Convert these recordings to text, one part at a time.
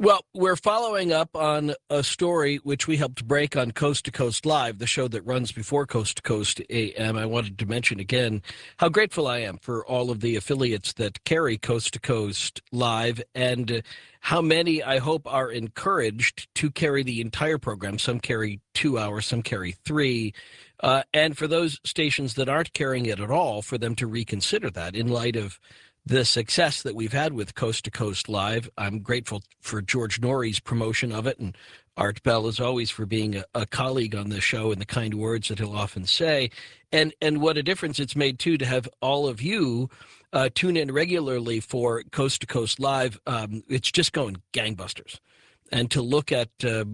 Well, we're following up on a story which we helped break on Coast to Coast Live, the show that runs before Coast to Coast AM. I wanted to mention again how grateful I am for all of the affiliates that carry Coast to Coast Live and how many I hope are encouraged to carry the entire program. Some carry 2 hours, some carry 3. And for those stations that aren't carrying it at all, for them to reconsider that in light of the success that we've had with Coast to Coast Live. I'm grateful for George Norrie's promotion of it, and Art Bell, as always, for being a colleague on this show and the kind words that he'll often say. And what a difference it's made, too, to have all of you tune in regularly for Coast to Coast Live. It's just going gangbusters. And to look at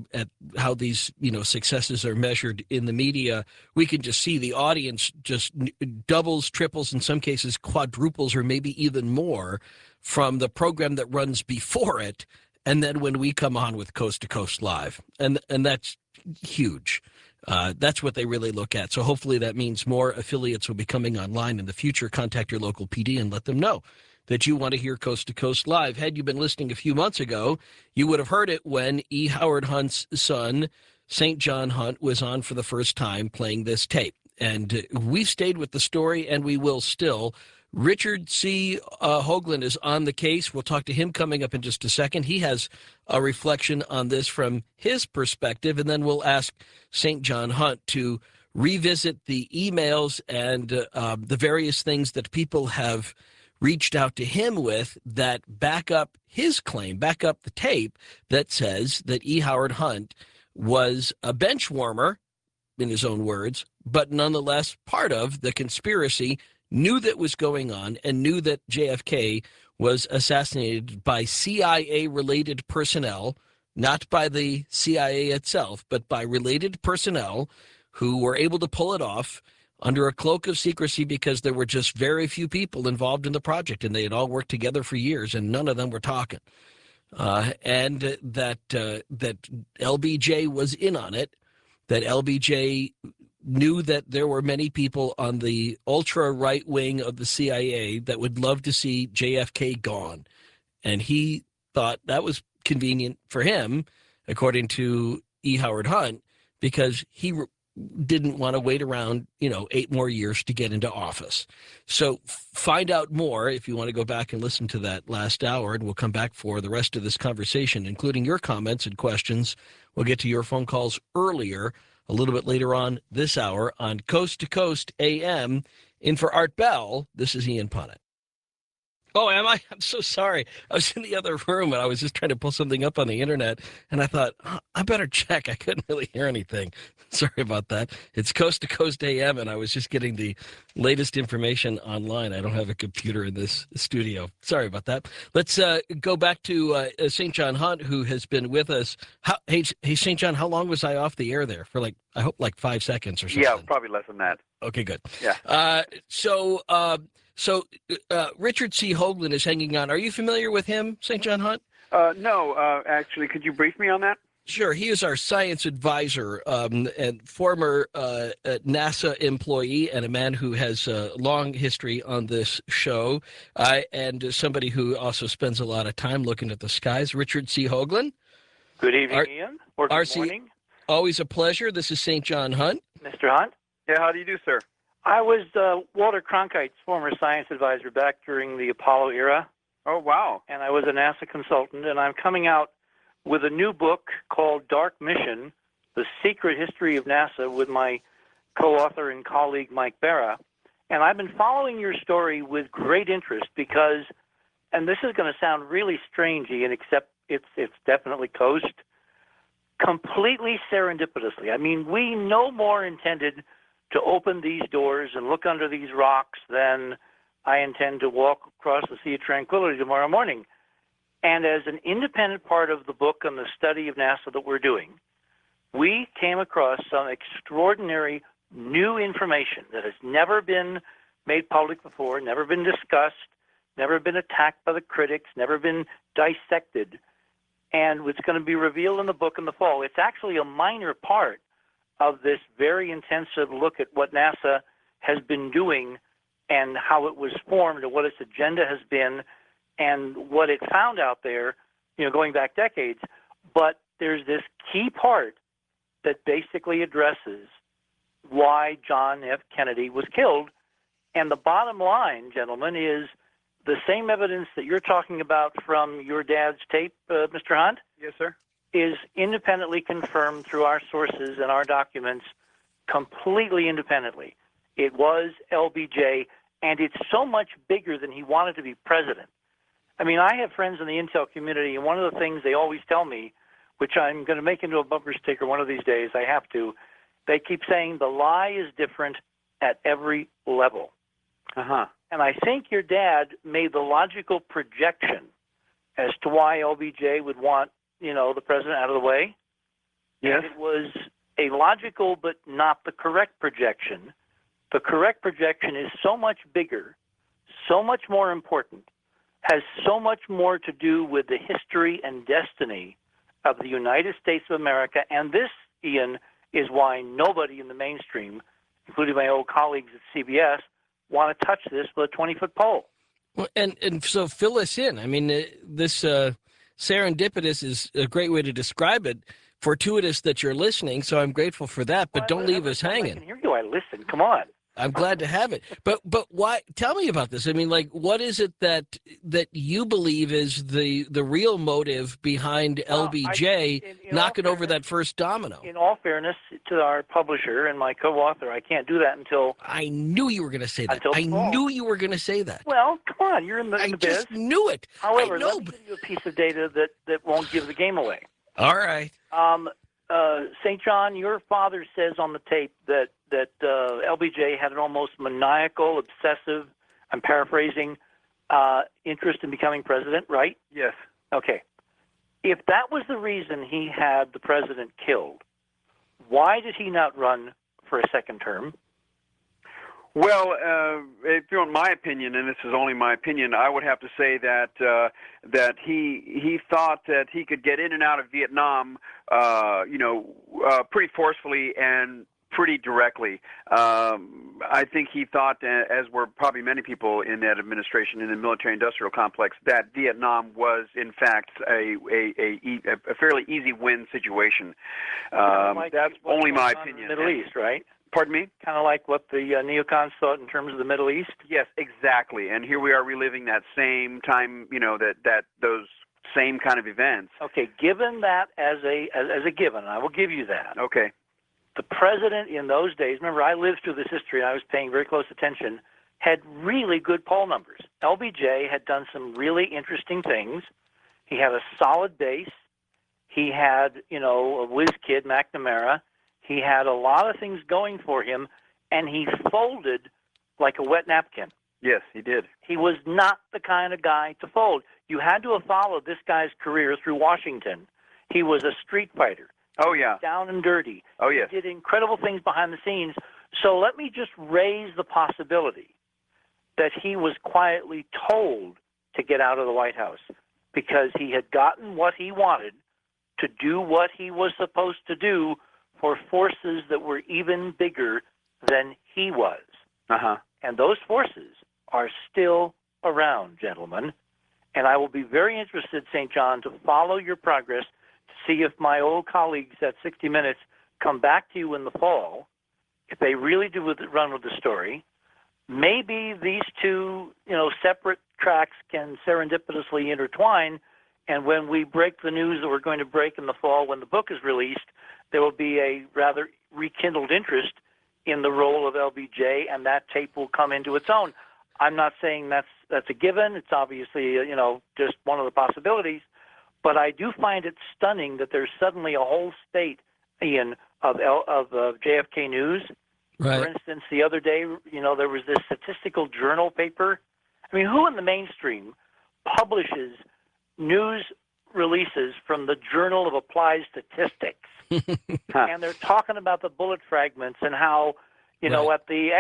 how these successes are measured in the media, we can just see the audience just doubles, triples, in some cases quadruples, or maybe even more from the program that runs before it. And then when we come on with Coast to Coast Live, and that's huge. That's what they really look at. So hopefully that means more affiliates will be coming online in the future. Contact your local PD and let them know that you want to hear Coast to Coast Live. Had you been listening a few months ago, you would have heard it when E. Howard Hunt's son, St. John Hunt, was on for the first time playing this tape. And we've stayed with the story, and we will still. Richard C. Hoagland is on the case. We'll talk to him coming up in just a second. He has a reflection on this from his perspective, and then we'll ask St. John Hunt to revisit the emails and the various things that people have reached out to him with that back up his claim, back up the tape that says that E. Howard Hunt was a bench warmer, in his own words, but nonetheless part of the conspiracy, knew that was going on, and knew that JFK was assassinated by CIA-related personnel, not by the CIA itself, but by related personnel who were able to pull it off under a cloak of secrecy because there were just very few people involved in the project, and they had all worked together for years, and none of them were talking. And that LBJ was in on it, that LBJ knew that there were many people on the ultra-right wing of the CIA that would love to see JFK gone. And he thought that was convenient for him, according to E. Howard Hunt, because he didn't want to wait around, 8 more years to get into office. So find out more if you want to go back and listen to that last hour, and we'll come back for the rest of this conversation, including your comments and questions. We'll get to your phone calls earlier, a little bit later on this hour on Coast to Coast AM. In for Art Bell, this is Ian Punnett. Oh, am I? I'm so sorry. I was in the other room, and I was just trying to pull something up on the internet, and I thought, I better check. I couldn't really hear anything. Sorry about that. It's Coast to Coast AM, and I was just getting the latest information online. I don't have a computer in this studio. Sorry about that. Let's go back to St. John Hunt, who has been with us. Hey, St. John, how long was I off the air there? For I hope 5 seconds or something. Yeah, probably less than that. Okay, good. Yeah. So Richard C. Hoagland is hanging on. Are you familiar with him, St. John Hunt? No, actually, could you brief me on that? Sure. He is our science advisor and former NASA employee, and a man who has a long history on this show, and somebody who also spends a lot of time looking at the skies. Richard C. Hoagland. Good evening, Ian. Or good morning. Always a pleasure. This is St. John Hunt. Mr. Hunt? Yeah, how do you do, sir? I was Walter Cronkite's former science advisor back during the Apollo era. Oh, wow. And I was a NASA consultant, and I'm coming out with a new book called Dark Mission, The Secret History of NASA, with my co-author and colleague Mike Barra. And I've been following your story with great interest because, and this is going to sound really strange, Ian, except it's definitely Coast, completely serendipitously. I mean, we no more intended to open these doors and look under these rocks than I intend to walk across the Sea of Tranquility tomorrow morning. And as an independent part of the book and the study of NASA that we're doing, we came across some extraordinary new information that has never been made public before, never been discussed, never been attacked by the critics, never been dissected. And it's going to be revealed in the book in the fall. It's actually a minor part of this very intensive look at what NASA has been doing and how it was formed and what its agenda has been. And what it found out there going back decades. But there's this key part that basically addresses why John F. Kennedy was killed. And the bottom line, gentlemen, is the same evidence that you're talking about from your dad's tape, Mr. Hunt, Yes, sir. is independently confirmed through our sources and our documents, completely independently. It was LBJ, and it's so much bigger than he wanted to be president. I mean, I have friends in the intel community, and one of the things they always tell me, which I'm going to make into a bumper sticker one of these days, I have to, they keep saying the lie is different at every level. Uh-huh. And I think your dad made the logical projection as to why LBJ would want, the president out of the way. Yes. And it was a logical but not the correct projection. The correct projection is so much bigger, so much more important, has so much more to do with the history and destiny of the United States of America. And this, Ian, is why nobody in the mainstream, including my old colleagues at CBS, want to touch this with a 20-foot pole. Well, and so fill us in. I mean, this serendipitous is a great way to describe it. Fortuitous that you're listening, so I'm grateful for that. But don't leave us hanging. I can hear you. I listen. Come on. I'm glad to have it. But why? Tell me about this. I mean, like, what is it that you believe is the real motive behind LBJ knocking over that first domino? In all fairness to our publisher and my co-author, I can't do that until... I knew you were going to say that. I fall. knew you were going to say that. Well, come on. You're in the biz. I just knew it. However, let me give you a piece of data that won't give the game away. All right. St. John, your father says on the tape that LBJ had an almost maniacal, obsessive, I'm paraphrasing, interest in becoming president, right? Yes. Okay. If that was the reason he had the president killed, why did he not run for a second term? Well, if you want my opinion, and this is only my opinion, I would have to say that that he thought that he could get in and out of Vietnam, pretty forcefully and pretty directly. I think he thought, as were probably many people in that administration, in the military-industrial complex, that Vietnam was, in fact, a fairly easy win situation. That's only my opinion. Middle East, right? Pardon me? Kind of like what the neocons thought in terms of the Middle East? Yes, exactly. And here we are reliving that same time, that those same kind of events. Okay, given that as a given, I will give you that. Okay. The president in those days, remember I lived through this history and I was paying very close attention, had really good poll numbers. LBJ had done some really interesting things. He had a solid base. He had, a whiz kid, McNamara. He had a lot of things going for him, and he folded like a wet napkin. Yes, he did. He was not the kind of guy to fold. You had to have followed this guy's career through Washington. He was a street fighter. Oh, yeah. Down and dirty. Oh, yes. He did incredible things behind the scenes. So let me just raise the possibility that he was quietly told to get out of the White House because he had gotten what he wanted to do what he was supposed to do for forces that were even bigger than he was. Uh-huh. And those forces are still around, gentlemen. And I will be very interested, St. John, to follow your progress to see if my old colleagues at 60 Minutes come back to you in the fall, if they really do run with the story. Maybe these two, separate tracks can serendipitously intertwine, and when we break the news that we're going to break in the fall when the book is released, there will be a rather rekindled interest in the role of LBJ, and that tape will come into its own. I'm not saying that's a given. It's obviously, just one of the possibilities. But I do find it stunning that there's suddenly a whole state, Ian, of JFK News. Right. For instance, the other day, there was this statistical journal paper. I mean, who in the mainstream publishes news releases from the Journal of Applied Statistics? And they're talking about the bullet fragments and how, at the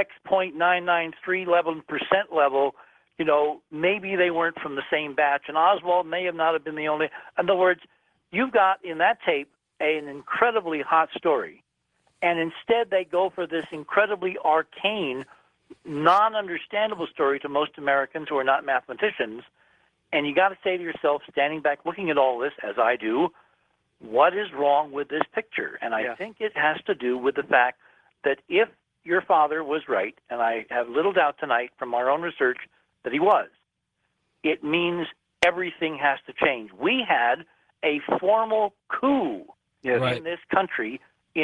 X.993% level, maybe they weren't from the same batch. And Oswald may have not have been the only. In other words, you've got in that tape an incredibly hot story. And instead they go for this incredibly arcane, non-understandable story to most Americans who are not mathematicians. And you got to say to yourself, standing back, looking at all this, as I do, what is wrong with this picture? And I think it has to do with the fact that if your father was right, and I have little doubt tonight from our own research that he was, it means everything has to change. We had a formal coup in this country in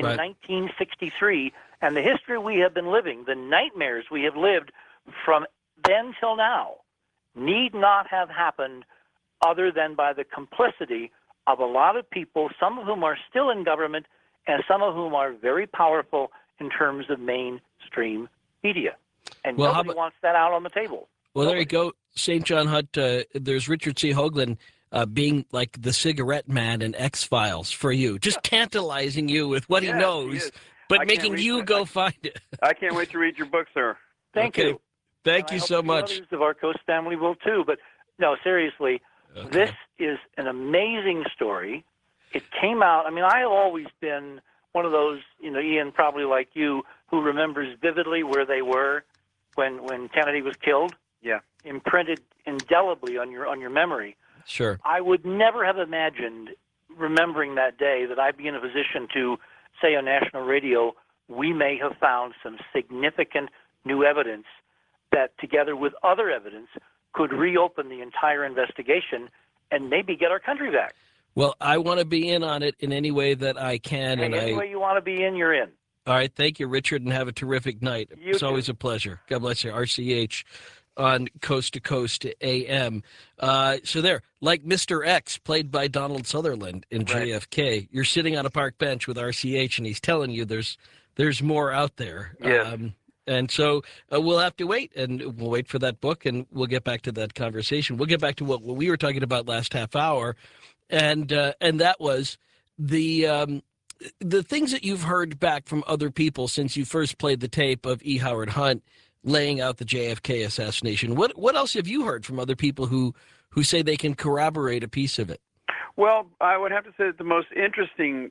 1963, and the history we have been living, the nightmares we have lived from then till now, need not have happened other than by the complicity of a lot of people, some of whom are still in government and some of whom are very powerful in terms of mainstream media. And nobody wants that out on the table. Well, there you go. St. John Hunt, there's Richard C. Hoagland being like the cigarette man in X-Files for you, just tantalizing you with what he knows, but making you go find it. I can't wait to read your book, sir. Thank you. Thank you so much. Others of our Coast family will too. But no, seriously, this is an amazing story. It came out. I mean, I have always been one of those, Ian, probably like you, who remembers vividly where they were when Kennedy was killed. Yeah. Imprinted indelibly on your memory. Sure. I would never have imagined, remembering that day, that I'd be in a position to say on national radio, we may have found some significant new evidence that, together with other evidence, could reopen the entire investigation and maybe get our country back. Well, I want to be in on it in any way that I can. Any way you want to be in, you're in. All right. Thank you, Richard, and have a terrific night. It's always a pleasure. God bless you. RCH on Coast to Coast AM. So there, like Mr. X, played by Donald Sutherland in JFK, you're sitting on a park bench with RCH, and he's telling you there's more out there. Yeah. And so we'll have to wait, and we'll wait for that book, and we'll get back to that conversation. We'll get back to what we were talking about last half hour, and that was the things that you've heard back from other people since you first played the tape of E. Howard Hunt laying out the JFK assassination. What else have you heard from other people who say they can corroborate a piece of it? Well, I would have to say that the most interesting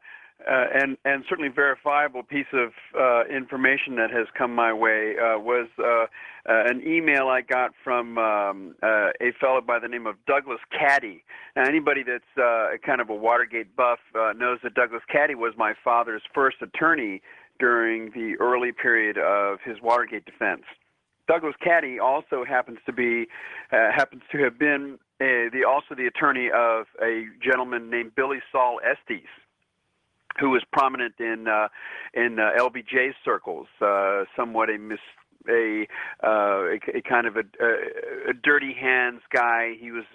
and certainly verifiable piece of information that has come my way was an email I got from a fellow by the name of Douglas Caddy. Now, anybody that's kind of a Watergate buff knows that Douglas Caddy was my father's first attorney during the early period of his Watergate defense. Douglas Caddy also happens to have been the attorney of a gentleman named Billy Saul Estes, who was prominent in LBJ circles, somewhat a kind of a dirty hands guy. He was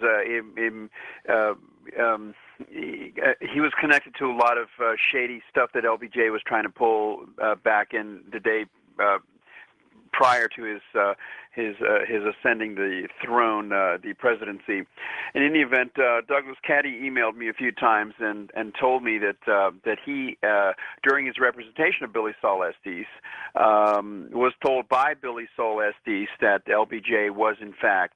he was connected to a lot of shady stuff that LBJ was trying to pull back in the day prior to his ascending the throne, the presidency. And in any event, Douglas Caddy emailed me a few times and told me that he, during his representation of Billy Saul Estes, was told by Billy Saul Estes that LBJ was in fact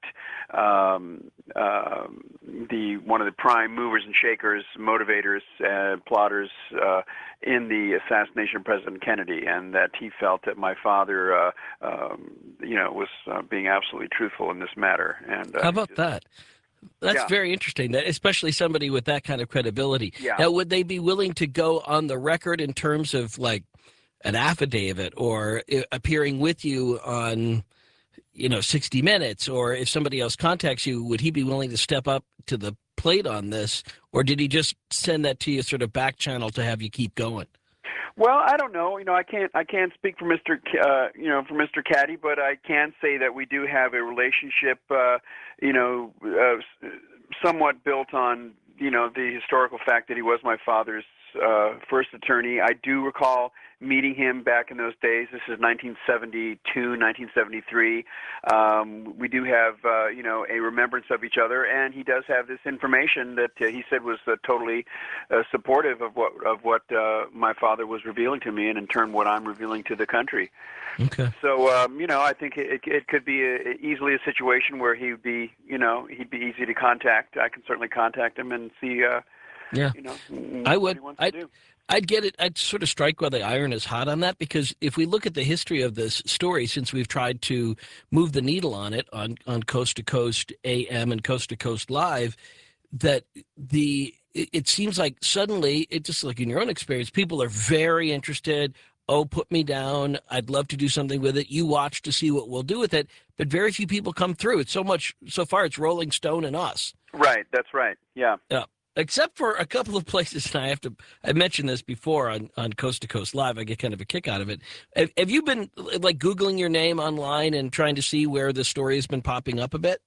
one of the prime movers and shakers, motivators, plotters in the assassination of President Kennedy, and that he felt that my father, was being absolutely truthful in this matter. And how about that? That's very interesting. That, especially somebody with that kind of credibility. Yeah. Now, would they be willing to go on the record in terms of like an affidavit or appearing with you on, 60 Minutes, or if somebody else contacts you, would he be willing to step up to the plate on this, or did he just send that to you sort of back channel to have you keep going? Well, I don't know. I can't speak for Mr. For Mr. Caddy, but I can say that we do have a relationship, somewhat built on, the historical fact that he was my father's first attorney. I do recall meeting him back in those days. This is 1972, 1973. We do have, a remembrance of each other, and he does have this information that he said was totally supportive of what my father was revealing to me, and in turn what I'm revealing to the country. Okay. So, I think it could be easily a situation where he'd be easy to contact. I can certainly contact him and see Yeah, you know, I what would. he wants to do. I'd get it. I'd sort of strike while the iron is hot on that, because if we look at the history of this story, since we've tried to move the needle on it on Coast to Coast AM and Coast to Coast Live, that it seems like suddenly, it just like in your own experience, people are very interested. Oh, put me down. I'd love to do something with it. You watch to see what we'll do with it. But very few people come through. It's so far, it's Rolling Stone and us. Right. That's right. Yeah. Yeah. Except for a couple of places, and I mentioned this before on Coast to Coast Live. I get kind of a kick out of it. Have you been like Googling your name online and trying to see where the story has been popping up a bit?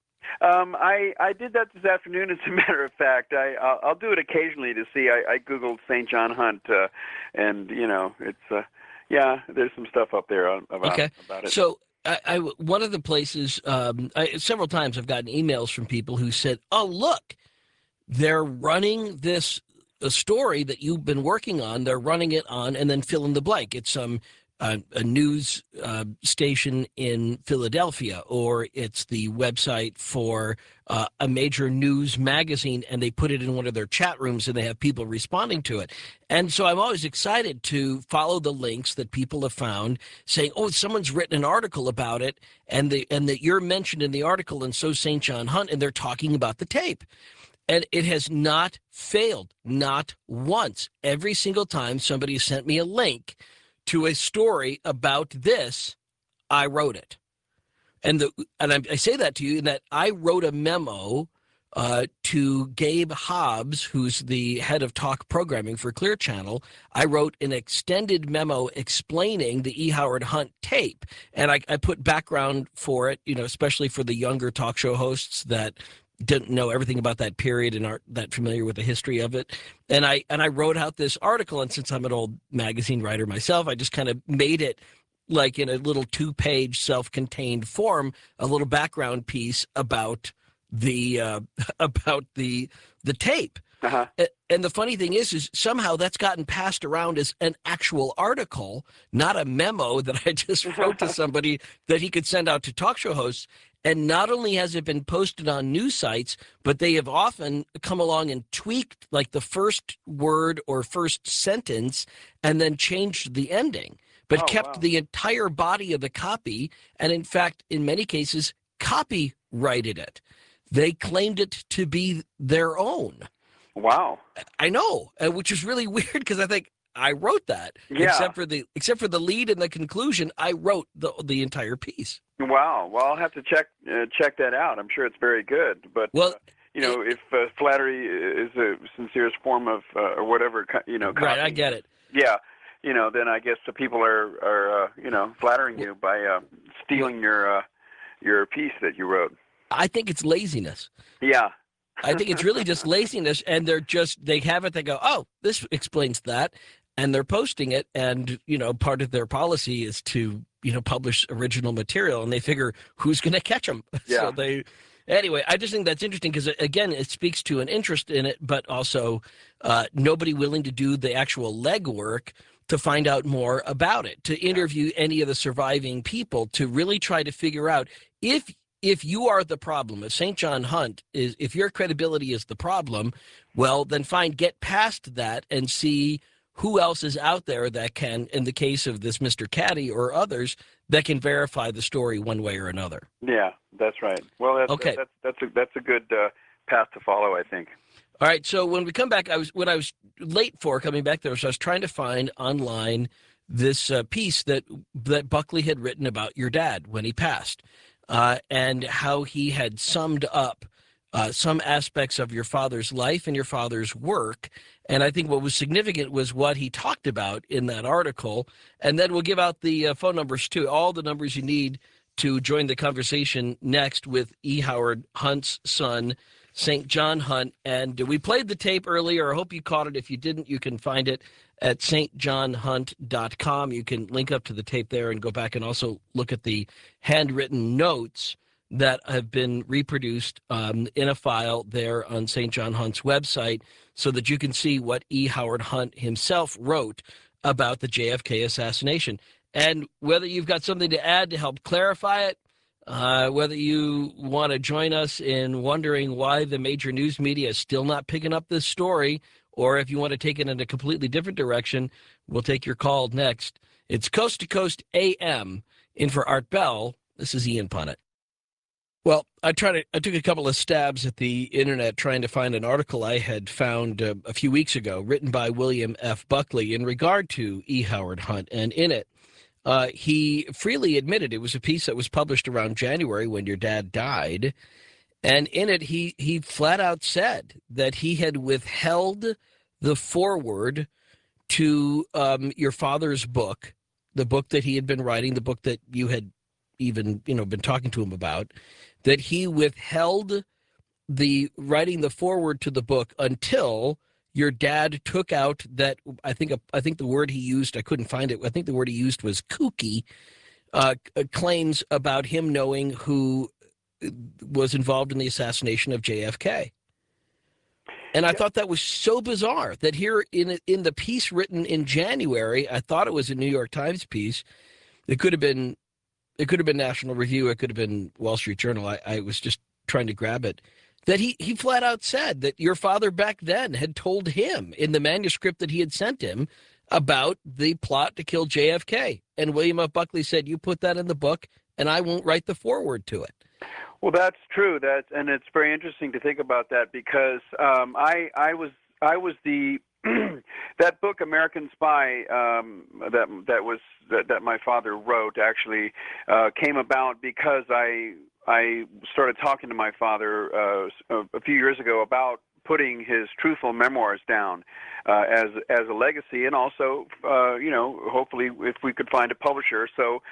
I did that this afternoon. As a matter of fact, I'll do it occasionally to see. I Googled St. John Hunt, and you know, it's yeah, there's some stuff up there about it. So one of the places, several times I've gotten emails from people who said, "Oh, look, they're running a story that you've been working on. They're running it on," and then fill in the blank. It's a news station in Philadelphia, or it's the website for a major news magazine, and they put it in one of their chat rooms, and they have people responding to it. And so I'm always excited to follow the links that people have found, saying, "Oh, someone's written an article about it, and that you're mentioned in the article, and so St. John Hunt, and they're talking about the tape." And it has not failed, not once. Every single time somebody sent me a link to a story about this, I wrote it. And I say that to you in that I wrote a memo to Gabe Hobbs, who's the head of talk programming for Clear Channel. I wrote an extended memo explaining the E. Howard Hunt tape. And I put background for it, you know, especially for the younger talk show hosts that didn't know everything about that period and aren't that familiar with the history of it. And I wrote out this article, and since I'm an old magazine writer myself, I just kind of made it like in a little 2-page self-contained form, a little background piece about the tape. Uh-huh. And the funny thing is somehow that's gotten passed around as an actual article, not a memo that I just wrote to somebody that he could send out to talk show hosts. And not only has it been posted on news sites, but they have often come along and tweaked like the first word or first sentence and then changed the ending, but kept the entire body of the copy. And in fact, in many cases, copyrighted it. They claimed it to be their own. Wow. I know, which is really weird because I think I wrote that. Yeah. Except for the lead and the conclusion, I wrote the entire piece. Wow. Well, I'll have to check that out. I'm sure it's very good. But you know, if flattery is the sincerest form of or whatever, you know, right? I get it. Yeah. You know, then I guess the people are you know, flattering you by stealing your piece that you wrote. I think it's laziness. Yeah. I think it's really just laziness, and they have it. They go, "Oh, this explains that," and they're posting it. And you know, part of their policy is to publish original material, and they figure who's going to catch them. Yeah. So anyway, I just think that's interesting because again, it speaks to an interest in it, but also nobody willing to do the actual legwork to find out more about it, to interview any of the surviving people, to really try to figure out if you are the problem, if St. John Hunt if your credibility is the problem, well, then get past that and see who else is out there that can, in the case of this Mr. Caddy or others, that can verify the story one way or another. Yeah, that's right. Well, that's a good path to follow, I think. All right. So when we come back, what I was late for coming back there, so I was trying to find online this piece that Buckley had written about your dad when he passed. And how he had summed up some aspects of your father's life and your father's work. And I think what was significant was what he talked about in that article. And then we'll give out the phone numbers, too, all the numbers you need to join the conversation next with E. Howard Hunt's son, St. John Hunt. And we played the tape earlier. I hope you caught it. If you didn't, you can find it at stjohnhunt.com. You can link up to the tape there and go back and also look at the handwritten notes that have been reproduced in a file there on St. John Hunt's website so that you can see what E. Howard Hunt himself wrote about the JFK assassination. And whether you've got something to add to help clarify it, whether you want to join us in wondering why the major news media is still not picking up this story, or if you want to take it in a completely different direction, we'll take your call next. It's Coast to Coast AM. In for Art Bell, this is Ian Punnett. Well, I took a couple of stabs at the internet trying to find an article I had found a few weeks ago, written by William F. Buckley in regard to E. Howard Hunt. And in it, he freely admitted it was a piece that was published around January when your dad died. And in it, he flat out said that he had withheld the foreword to your father's book, the book that he had been writing, the book that you had even, been talking to him about, that he withheld the writing the foreword to the book until your dad took out that, I think the word he used, I couldn't find it, I think the word he used was kooky, claims about him knowing who was involved in the assassination of JFK. And I thought that was so bizarre that here in the piece written in January, I thought it was a New York Times piece. It could have been National Review. It could have been Wall Street Journal. I was just trying to grab it. That he flat out said that your father back then had told him in the manuscript that he had sent him about the plot to kill JFK. And William F. Buckley said, you put that in the book and I won't write the foreword to it. Well, that's true. And it's very interesting to think about that because I was the that book American Spy that my father wrote actually came about because I started talking to my father a few years ago about putting his truthful memoirs down as a legacy, and also hopefully if we could find a publisher. So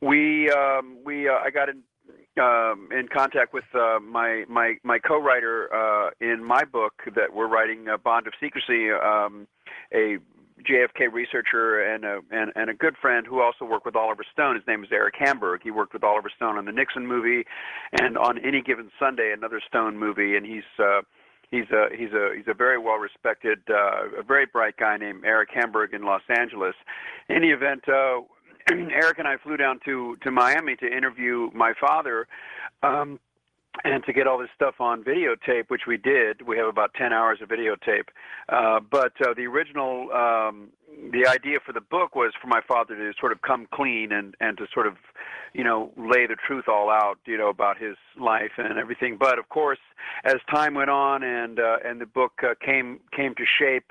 I got in contact with my co-writer in my book that we're writing, Bond of Secrecy, a JFK researcher and a good friend who also worked with Oliver Stone. His name is Eric Hamburg. He worked with Oliver Stone on the Nixon movie and on Any Given Sunday, another Stone movie, and he's a very well respected, a very bright guy named Eric Hamburg in Los Angeles. In any event, Eric and I flew down to Miami to interview my father and to get all this stuff on videotape, which we did. We have about 10 hours of videotape. But the original, the idea for the book was for my father to sort of come clean and to sort of, lay the truth all out, about his life and everything. But of course, as time went on and the book came to shape,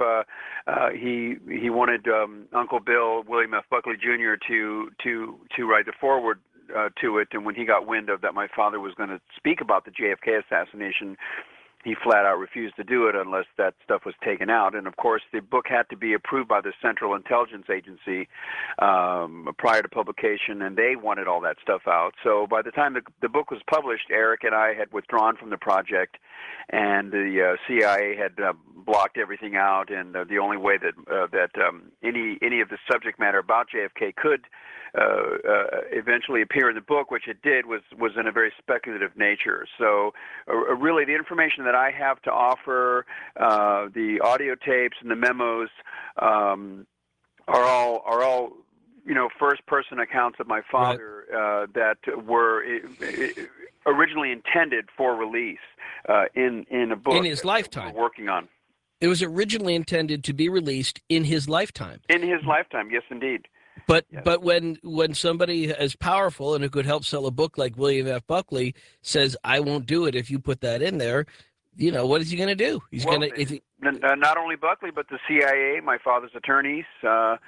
he wanted Uncle Bill, William F. Buckley Jr. to write the foreword to it, and when he got wind of that my father was going to speak about the JFK assassination, he flat out refused to do it unless that stuff was taken out. And of course, the book had to be approved by the Central Intelligence Agency prior to publication, and they wanted all that stuff out. So by the time the book was published, Eric and I had withdrawn from the project, and the CIA had blocked everything out. And the only way that any of the subject matter about JFK could eventually appear in the book, which it did, was in a very speculative nature. So really the information that I have to offer, the audio tapes and the memos, are all first person accounts of my father, right, that were originally intended for release in a book in his lifetime we're working on. It was originally intended to be released in his lifetime. In his lifetime, yes, indeed. But yes. But when somebody as powerful and who could help sell a book like William F. Buckley says, "I won't do it if you put that in there," what is he going to do? He's going to not only Buckley, but the CIA, my father's attorneys. Right.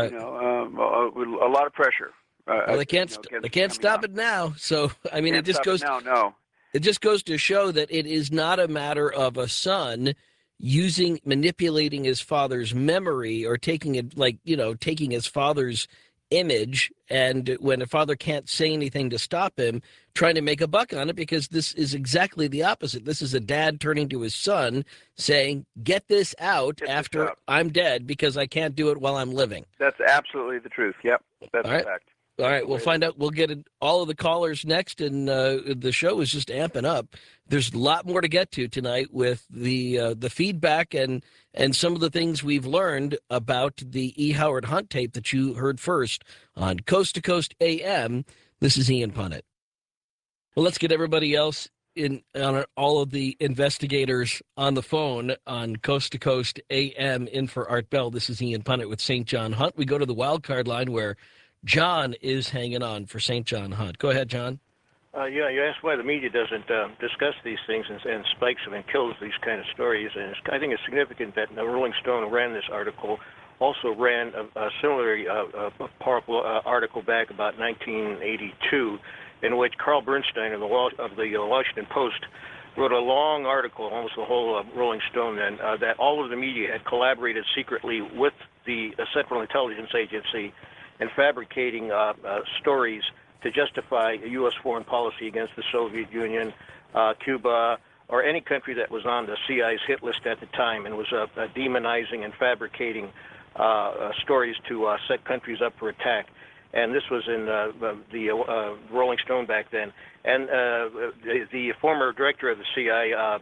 A lot of pressure. Well, they can't stop it now. So I mean, it just goes. It just goes to show that it is not a matter of a son manipulating his father's memory or taking his father's image, and when a father can't say anything to stop him, trying to make a buck on it, because this is exactly the opposite. This is a dad turning to his son saying, get this out after I'm dead because I can't do it while I'm living. That's absolutely the truth. Yep. That's a fact. All right, we'll find out. We'll get all of the callers next, and the show is just amping up. There's a lot more to get to tonight with the feedback and some of the things we've learned about the E. Howard Hunt tape that you heard first on Coast to Coast AM. This is Ian Punnett. Well, let's get everybody else on all of the investigators on the phone on Coast to Coast AM in for Art Bell. This is Ian Punnett with St. John Hunt. We go to the wild card line where John is hanging on for St. John Hunt. Go ahead, John. Yeah, you asked why the media doesn't discuss these things and spikes them and kills these kind of stories. And I think it's significant that the Rolling Stone ran this article, also ran a similarly powerful article back about 1982, in which Carl Bernstein of the Washington Post wrote a long article, almost the whole Rolling Stone, then, that all of the media had collaborated secretly with the Central Intelligence Agency in fabricating stories to justify U.S. foreign policy against the Soviet Union, Cuba, or any country that was on the CIA's hit list at the time, and was demonizing and fabricating stories to set countries up for attack. And this was in the Rolling Stone back then. And the former director of the CIA,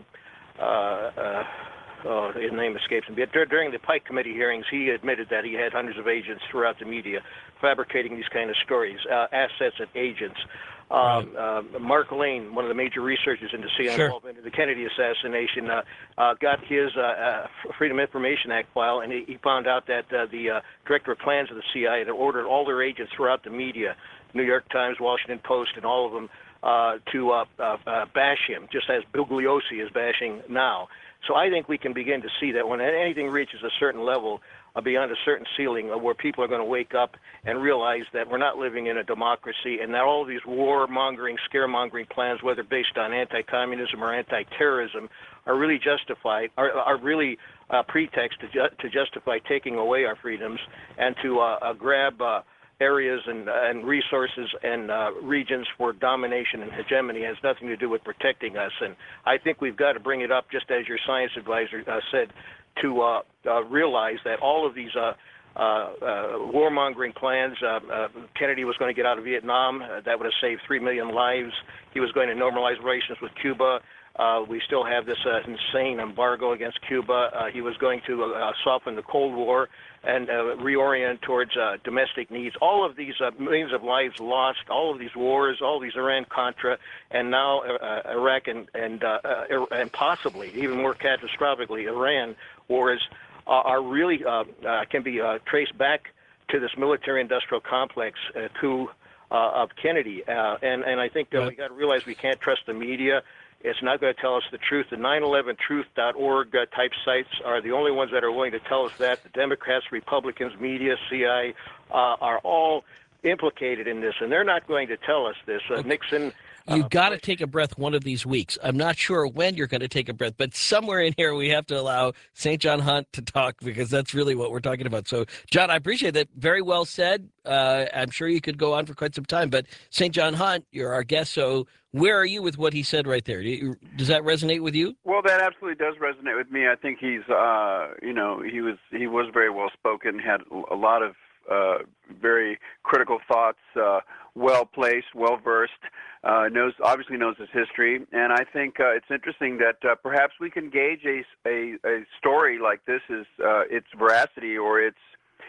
his name escapes me, but during the Pike Committee hearings, he admitted that he had hundreds of agents throughout the media fabricating these kind of stories, assets and agents. Mark Lane, one of the major researchers into CIA involvement in the Kennedy assassination, got his Freedom of Information Act file, and he found out that the director of plans of the CIA had ordered all their agents throughout the media, New York Times, Washington Post, and all of them, to bash him, just as Bugliosi is bashing now. So I think we can begin to see that when anything reaches a certain level, beyond a certain ceiling, where people are going to wake up and realize that we're not living in a democracy, and that all of these warmongering, scaremongering plans, whether based on anti-communism or anti-terrorism, are really justified, are really a pretext to justify taking away our freedoms and to grab areas and resources and regions for domination and hegemony. It has nothing to do with protecting us. And I think we've got to bring it up, just as your science advisor said, to realize that all of these warmongering plans, Kennedy was going to get out of Vietnam. That would have saved 3 million lives. He was going to normalize relations with Cuba. We still have this insane embargo against Cuba. He was going to soften the Cold War and reorient towards domestic needs. All of these millions of lives lost, all of these wars, all these Iran-Contra, and now Iraq and possibly, even more catastrophically, Iran wars are really can be traced back to this military-industrial complex coup of Kennedy. And I think we got to realize we can't trust the media. It's not going to tell us the truth. The 911truth.org type sites are the only ones that are willing to tell us that. The Democrats, Republicans, media, CIA are all implicated in this, and they're not going to tell us this. Nixon... You've got to take a breath one of these weeks. I'm not sure when you're going to take a breath, but somewhere in here we have to allow St. John Hunt to talk, because that's really what we're talking about. So, John, I appreciate that. Very well said. I'm sure you could go on for quite some time, but St. John Hunt, you're our guest, so where are you with what he said right there? Does that resonate with you? Well, that absolutely does resonate with me. I think he's, he was very well spoken, had a lot of very critical thoughts, well placed, well versed, obviously knows his history, and I think it's interesting that perhaps we can gauge a story like this is its veracity or its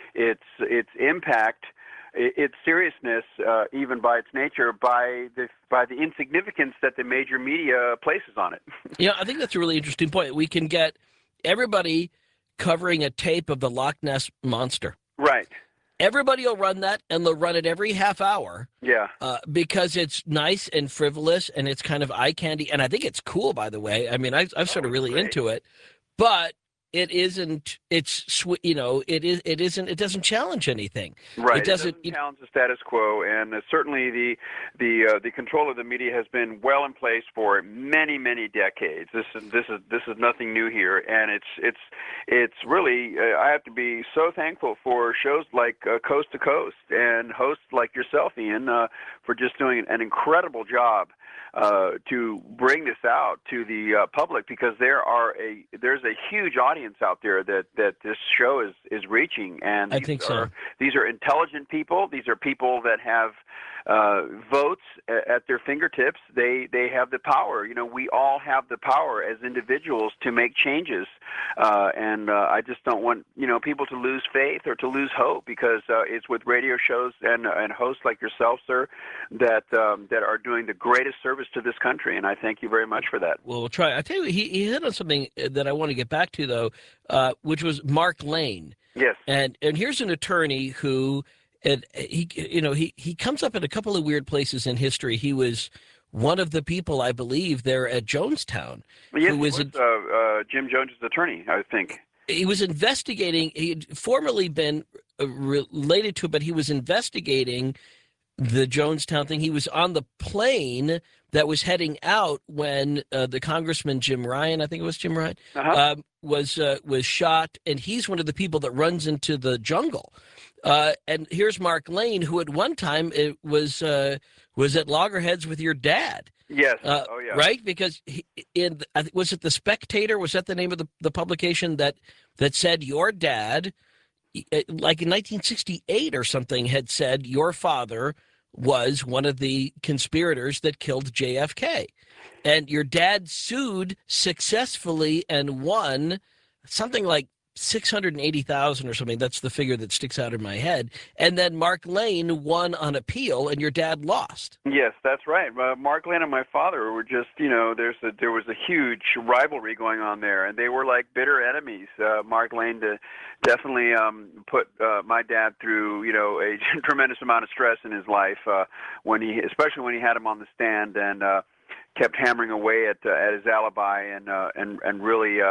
impact, its seriousness, even by its nature, by the insignificance that the major media places on it. Yeah, I think that's a really interesting point. We can get everybody covering a tape of the Loch Ness Monster. Right. Everybody will run that, and they'll run it every half hour. Yeah. Because it's nice and frivolous, and it's kind of eye candy, and I think it's cool. By the way, I mean I'm sort of really into it, but it isn't. It's it isn't. It doesn't challenge anything. Right. It doesn't challenge the status quo, and certainly the control of the media has been well in place for many decades. This is nothing new here, and it's really I have to be so thankful for shows like Coast to Coast and hosts like yourself, Ian, for just doing an incredible job to bring this out to the public, because there's a huge audience out there that this show is reaching, and I think so. These are intelligent people. These are people that have votes at their fingertips. They have the power. We all have the power as individuals to make changes, and I just don't want people to lose faith or to lose hope, because it's with radio shows and hosts like yourself, sir, that are doing the greatest service to this country, and I thank you very much for that. Well, we'll try. I tell you, he hit on something that I want to get back to, though, which was Mark Lane. Yes. And here's an attorney who, he comes up in a couple of weird places in history. He was one of the people, I believe, there at Jonestown. Yes, he was Jim Jones' attorney, I think. He was investigating. He'd formerly been related to it, but he was investigating the Jonestown thing. He was on the plane that was heading out when the Congressman Jim Ryan, I think it was Jim Ryan, was shot, and he's one of the people that runs into the jungle. And here's Mark Lane, who at one time was at Loggerheads with your dad. Yes. Right? Because was it The Spectator? Was that the name of the publication that said your dad, like in 1968 or something, had said your father was one of the conspirators that killed JFK. And your dad sued successfully and won something like $680,000 or something. That's the figure that sticks out in my head. And then Mark Lane won on appeal, and your dad lost. Yes, that's right. Mark Lane and my father were just, there was a huge rivalry going on there, and they were like bitter enemies. Mark Lane definitely put my dad through, a tremendous amount of stress in his life especially when he had him on the stand and kept hammering away at his alibi and really.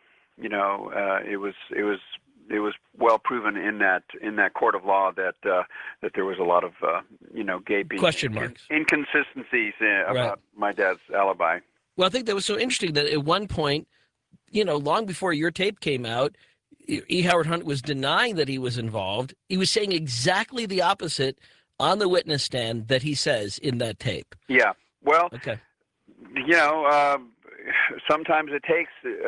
It was well proven in that court of law that there was a lot of gaping question marks, inconsistencies about my dad's alibi. Well, I think that was so interesting that at one point, long before your tape came out, E. Howard Hunt was denying that he was involved. He was saying exactly the opposite on the witness stand that he says in that tape. Yeah. Well. Okay. Sometimes it takes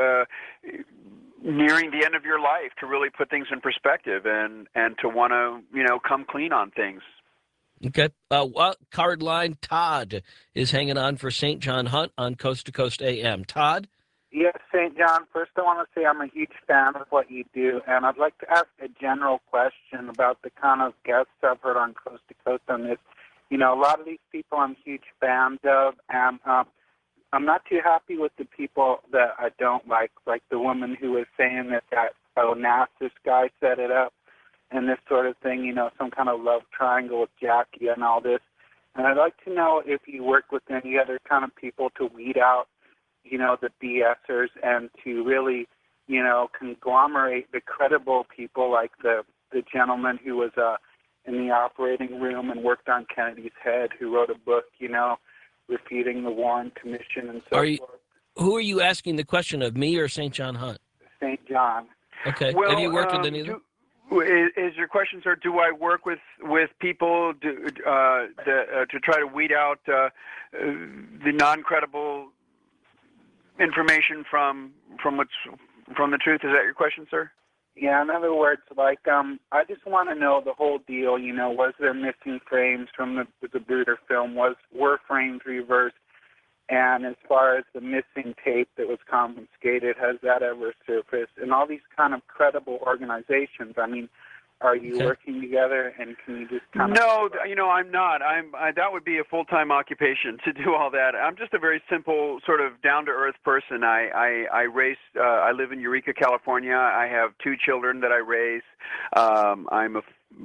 nearing the end of your life to really put things in perspective and to want to come clean on things. Okay. Card line Todd is hanging on for St. John Hunt on Coast to Coast AM. Todd? Yes, St. John. First, I want to say I'm a huge fan of what you do, and I'd like to ask a general question about the kind of guests I've heard on Coast to Coast on this. A lot of these people I'm huge fans of, and I'm not too happy with the people that I don't like the woman who was saying that Onassis guy set it up and this sort of thing, some kind of love triangle with Jackie and all this. And I'd like to know if you work with any other kind of people to weed out, the BSers and to really, conglomerate the credible people like the gentleman who was in the operating room and worked on Kennedy's head, who wrote a book, refuting the Warren Commission and so forth. Who are you asking the question of, me or St. John Hunt? St. John. Okay. Well, have you worked with any of them? Is your question, sir, do I work with people to try to weed out the non-credible information from the truth? Is that your question, sir? Yeah, in other words, I just want to know the whole deal. Was there missing frames from the Zapruder film? Were frames reversed? And as far as the missing tape that was confiscated, has that ever surfaced? And all these kind of credible organizations. I mean, are you working together? And can you just kind of... No, I'm not. That would be a full-time occupation to do all that. I'm just a very simple, sort of down-to-earth person. I raise. I live in Eureka, California. I have 2 children that I raise. I'm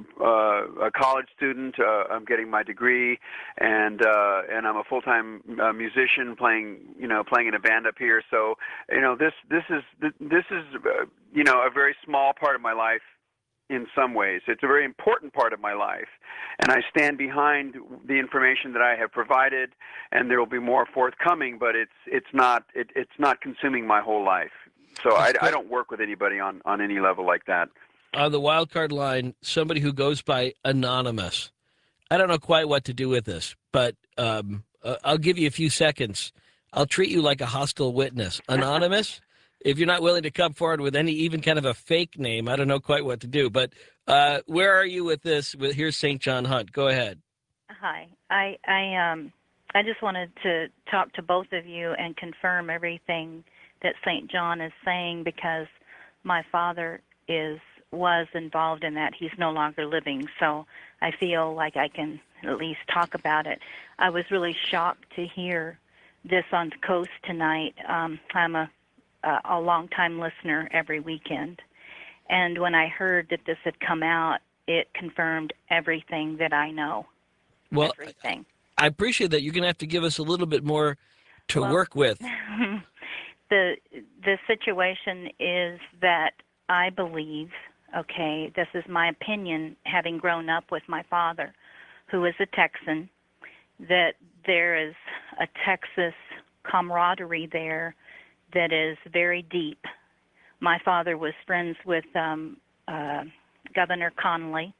a college student. I'm getting my degree, and I'm a full-time musician playing in a band up here. So this is a very small part of my life. In some ways, it's a very important part of my life, and I stand behind the information that I have provided, and there will be more forthcoming. But it's not consuming my whole life. So I don't work with anybody on any level like that. On the wildcard line, somebody who goes by Anonymous. I don't know quite what to do with this, but I'll give you a few seconds. I'll treat you like a hostile witness. Anonymous. If you're not willing to come forward with any even kind of a fake name, I don't know quite what to do. But where are you with this? Here's St. John Hunt. Go ahead. Hi. I just wanted to talk to both of you and confirm everything that St. John is saying, because my father was involved in that. He's no longer living, so I feel like I can at least talk about it. I was really shocked to hear this on the coast tonight. I'm a long-time listener every weekend, and when I heard that this had come out, it confirmed everything that I know. Well, everything. I appreciate that. You're going to have to give us a little bit more to work with. The situation is that I believe, okay, this is my opinion, having grown up with my father, who is a Texan, that there is a Texas camaraderie there that is very deep. My father was friends with Governor Connolly.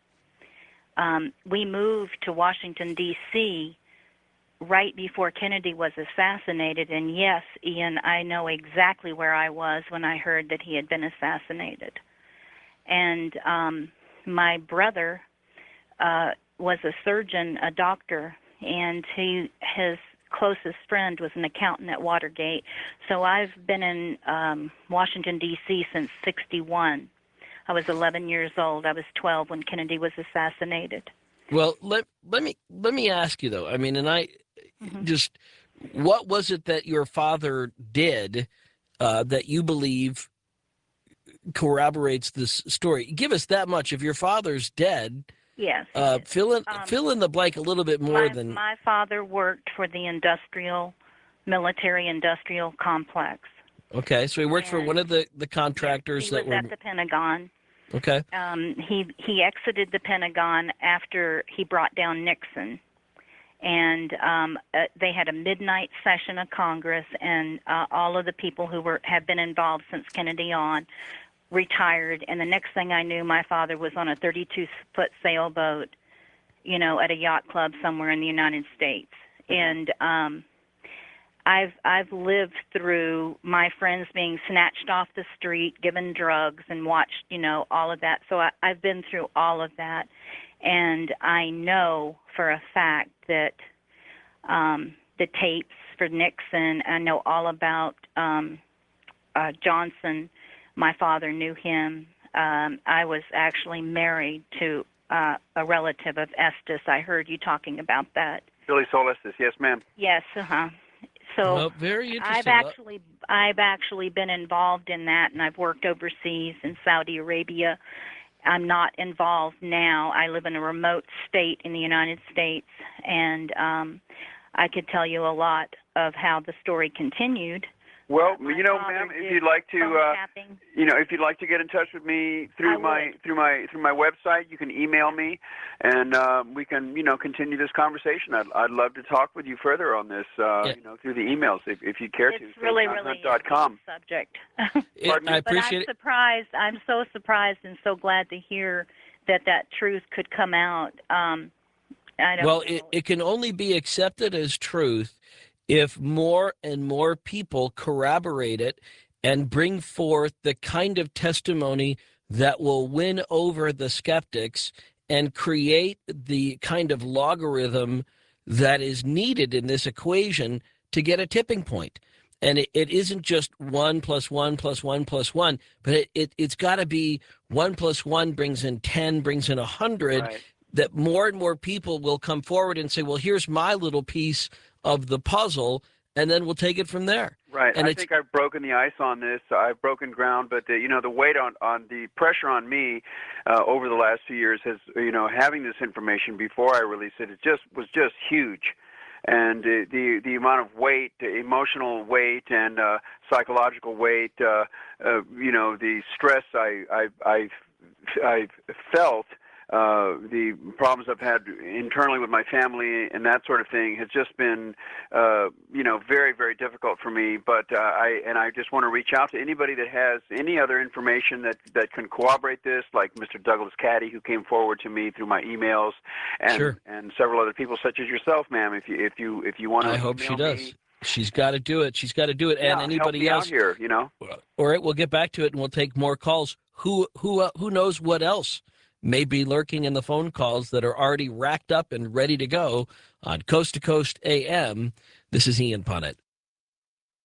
We moved to Washington, D.C. right before Kennedy was assassinated, and yes, Ian, I know exactly where I was when I heard that he had been assassinated. And my brother was a surgeon, a doctor, and his closest friend was an accountant at Watergate. So I've been in Washington, D.C. since '61. I was 11 years old. I was 12 when Kennedy was assassinated. Well, let me ask you though. I mean, and I just, what was it that your father did that you believe corroborates this story? Give us that much. If your father's dead, yes, fill in the blank a little bit more than. My father worked for the military-industrial complex. Okay, so he worked for one of the contractors he was at the Pentagon. Okay. He exited the Pentagon after he brought down Nixon, and they had a midnight session of Congress, and all of the people who have been involved since Kennedy on retired. And the next thing I knew, my father was on a 32-foot sailboat, at a yacht club somewhere in the United States. And I've lived through my friends being snatched off the street, given drugs, and watched, all of that. So I've been through all of that, and I know for a fact that the tapes for Nixon, I know all about Johnson. My father knew him. I was actually married to a relative of Estes. I heard you talking about that. Billy Sol Estes, yes, ma'am. Yes, So very interesting. I've actually been involved in that, and I've worked overseas in Saudi Arabia. I'm not involved now. I live in a remote state in the United States, and I could tell you a lot of how the story continued. Well, ma'am, if you'd like to, if you'd like to get in touch with me through my website, you can email me, and we can, continue this conversation. I'd love to talk with you further on this, through the emails if you'd care to. It's really a subject. I appreciate it. I'm so surprised and so glad to hear that truth could come out. It can only be accepted as truth if more and more people corroborate it and bring forth the kind of testimony that will win over the skeptics and create the kind of logarithm that is needed in this equation to get a tipping point. And it isn't just 1 + 1 + 1 + 1, but it's got to be 1 + 1 brings in 10, brings in 100, right. That more and more people will come forward and say, well, here's my little piece of the puzzle, and then we'll take it from there. Right. And I think I've broken the ice on this. I've broken ground, but the weight on the pressure on me over the last few years has, having this information before I release it, was just huge. And the amount of weight, the emotional weight and psychological weight, the stress I've felt, the problems I've had internally with my family and that sort of thing has just been, very, very difficult for me. But I just want to reach out to anybody that has any other information that can corroborate this, like Mr. Douglas Caddy, who came forward to me through my emails, and sure. and several other people such as yourself, ma'am. If you want to, I hope she does. Me, she's got to do it. She's got to do it, yeah, and anybody help me else out here, All right, we'll get back to it, and we'll take more calls. Who knows what else may be lurking in the phone calls that are already racked up and ready to go on Coast to Coast AM. This is Ian Punnett.